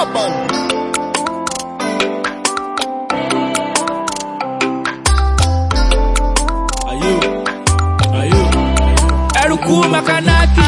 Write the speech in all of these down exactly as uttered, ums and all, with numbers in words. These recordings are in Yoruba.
Stubborn. Are you? Are you? Eruku Makanaki.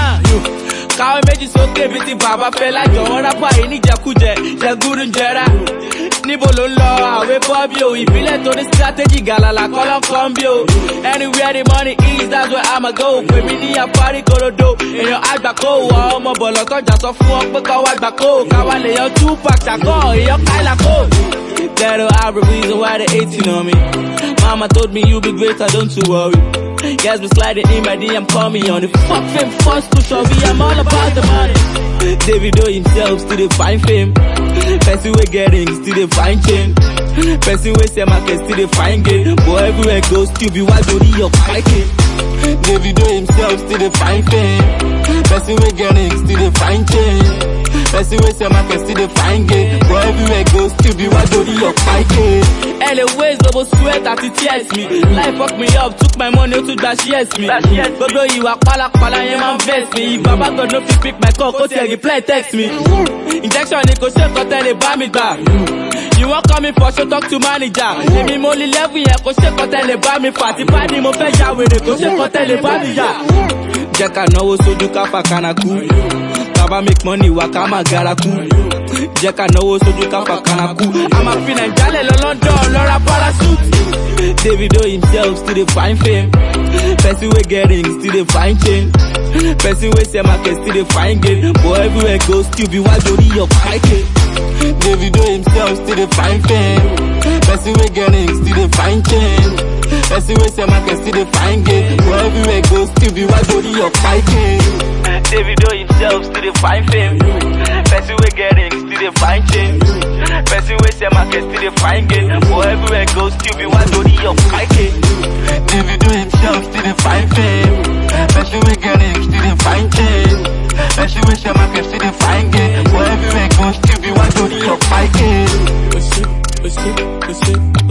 Káwé méjì sókè bí ti bàbá fẹ́ lájọ wọn rápá yìí níjẹkújẹ jẹgúrú ń jẹrà. Níbo ló ń lọ àwé bọ́bí o, ìbílẹ̀ tó ní strategy gàlàlà kọ́lọ́kọ́ ń bí o. Anywhere the money is, that's where I'ma go. Pè mí ní àparí korodo, èèyàn àgbà kó wọ ọmọ bọ̀lọ̀ tọ́jà sọ fún ọ pé kọ́ wá gbà kó. Káwá lè yan Tupac ṣàkọ́, èèyàn Kyla kó. That'll have a reason why they hating on me. Mama told me you be greater, don't you worry. Guys be sliding in my D M, call me on the fuck fame, first to show me I'm all about the money. Davido himself still dey find fame. Person we getting still dey find change. Person we say market still dey find gain. But everywhere goes still be why go your fighting. Davido himself still dey find fame. Person we getting still dey find change. Person we say market still dey find gain. But everywhere goes still be why go your fighting. Anyways, double sweat at it tears me. Life fucked me up, took my money to dash yes me. Gbogbo ìwà pálapàla yẹn máa ń vex me. If Baba God no fit pick my call, kó tiẹ̀ reply text me. Injection ni kò ṣe kọ́tẹ́ lè bá mi gbà. You wan call me for show, talk to manager. Èmi mo lè level yẹn kò ṣe kọ́tẹ́ lè bá mi fà. Tí bá ní mo fẹ́ ya wèrè kò ṣe kọ́tẹ́ lè bá mi yà. Jẹ́ ká náwó sójú ká fà kanaku. Baba make money wá ká má gara kú. Jẹ́ ká náwó sójú ká fà kanaku. A máa fi Nàìjíríà lọ London lọ́ra parachute. Davido himself still dey find fame. Person we getting still dey find change. Person we say market still dey find gain. But everywhere goes still be why go your fighting. Davido himself still dey find fame. Person we getting still dey find change. Person we say market still dey find gain. But everywhere goes still be why go your fighting. Davido himself still dey find fame. Person we getting still dey find change. Person we say market still dey find gain. But everywhere goes still be why go your fighting. Davido himself still dey find fame. Person we getting still dey find change. Person we say market still dey find gain. But everywhere goes still be why go your fighting. Oh shit, oh shit, oh shit, oh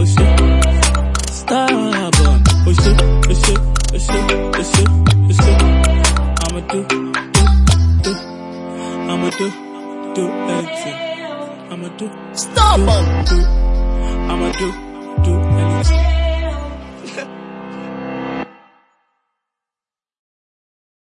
shit. Stubborn. Oh shit, oh shit, oh shit, oh shit, oh shit. I'ma do, do, do. I'ma do, do anything. I'ma do. Stubborn. Do, do. I'ma do, do anything.